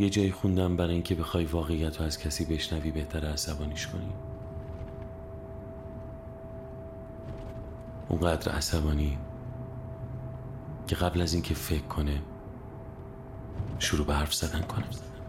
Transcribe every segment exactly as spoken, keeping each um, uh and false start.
یه جایی خوندم برای اینکه بخوای واقعیت رو از کسی بشنوی بهتره عصبانیش کنی. اونقدر عصبانی که قبل از اینکه فکر کنه شروع به حرف زدن کنه.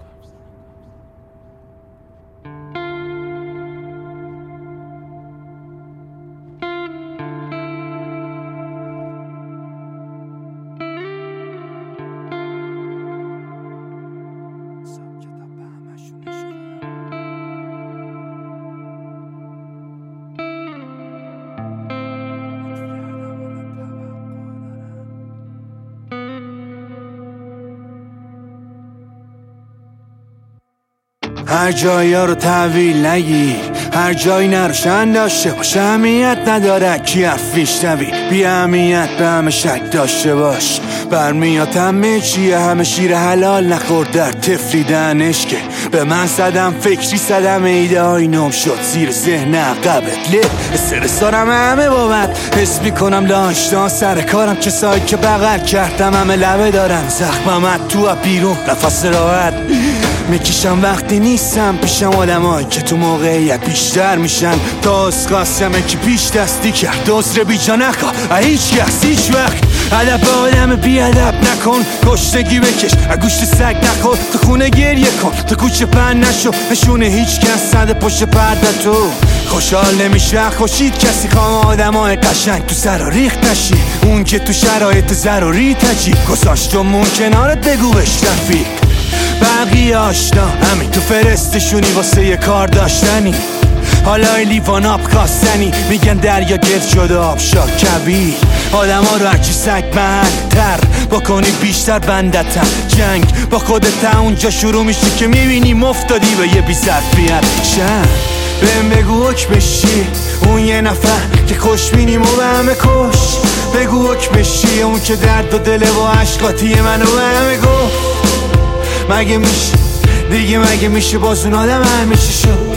هر جایی ها رو تحویل نگی، هر جایی نروشن داشته باش، اهمیت نداره کی حرف میشنوی، بی اهمیت به همه شک داشته باش. برمیاد همه چیه، همه شیر حلال نخور در تفریدنش که به من صدم فکری صدم ایده های نم شد زیر ذهن عقبت له استرس دارم همه بابت حس میکنم داشتان سر کارم کسایی که بغل کردم همه لبه دارن زخممت تو بیرون نفس راحت میکشم وقتی نیستم پیشم آدمایی که تو موقعیت بیشتر میشن تا از قاسمه که پیش دستی کرد دوزر بی جا نخوا هیچ کس هیچ وقت ادب آدم بی ادب نکن کشتگی بکش گوشت سگ نخور تو خونه گریه کن تو کوچه پن نشو نشونه هیچ کس صد پشت پرده تو خوشحال نمیشه خوشید کسی خوام آدم های قشنگ تو سر ریخت نشی اون که تو شرایط ضروری تجیب گذاشتمون کنارت بگو بش رفیق بقیه آشنا همین تو فرستشونی واسه یه کار داشتنی حالا لیوان آب کاستنی میگن دریا گرد شده آب شا کبیر آدم ها رو هرچی سگ محل تر بکنی بیشتر بندتن جنگ با خودت اونجا شروع میشه که میبینی مفتادی به یه بی ظرفیت شن بهم بگو حکمش چی اون یه نفر که خوشبینیم و به همه کش بگو حکمش چی اون که درد و دل و عشقاتی منو به همه گفت مگه میشه دیگه مگه میشه باز اون آدم همیشه شد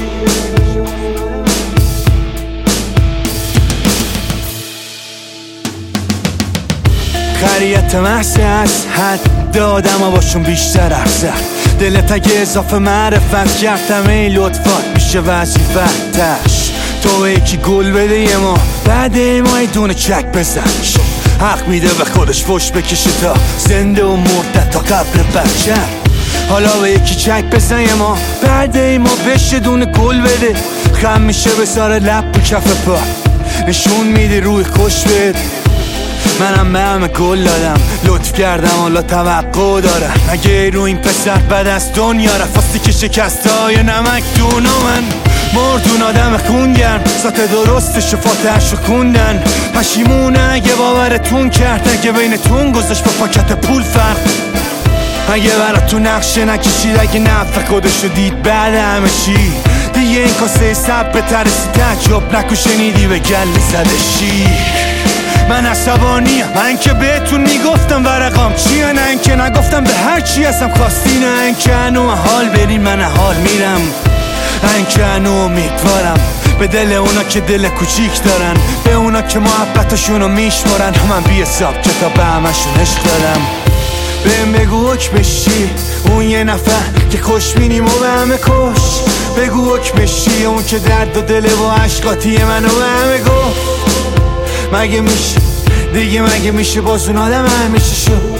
خریت محصه از حد آدم ها باشون بیشتر ارزد دلت اگه اضافه معرفت کردم ای لطفات میشه وظیفتش تو یکی گل بده یه ما بعد ما ای دونه چک بزن حق میده به خودش فش بکشه تا زنده و مرده تا قبر بچه حالا به یکی چک بزن یه ما بعد ما بشه دونه گل بده خم میشه به سار لب و کف پا نشون میده روی خوش بده منم به همه گل دادم لطف کردم حالا توقع دارم اگه رو این پسر بد از دنیا رفاستی که شکسته های نمک دونا من مردون آدم خونگرم ذات درستش و فاتحش رو خوندن پشیمونه اگه باورتون کرد اگه بینتون گذاشت با پاکت پول فرق اگه براتون نقشه نکشید اگه نفع خودشو دید بعد همه چی دیگه این کاسه سب به ترسی تجرب نکو شنیدی به گل زده شیر من عصبانیم من که بهتون میگفتم ورقام چیه نه اینکه نگفتم به هر چی هستم خواستی نه اینکه هنو حال برین من حال میرم اینکه هنو امیدوارم به دل اونا که دل کوچیک دارن به اونا که محبتشونو میشمارن من بی حساب کتاب به همشون عشق دارم بهم بگو حکمش چی اون یه نفر که خوشبینیم و به همه کش بگو حکمش چی اون که درد و دل و عشقاتی منو به همه گفت مگه میشه دیگه مگه میشه باز اون آدم همیشه شد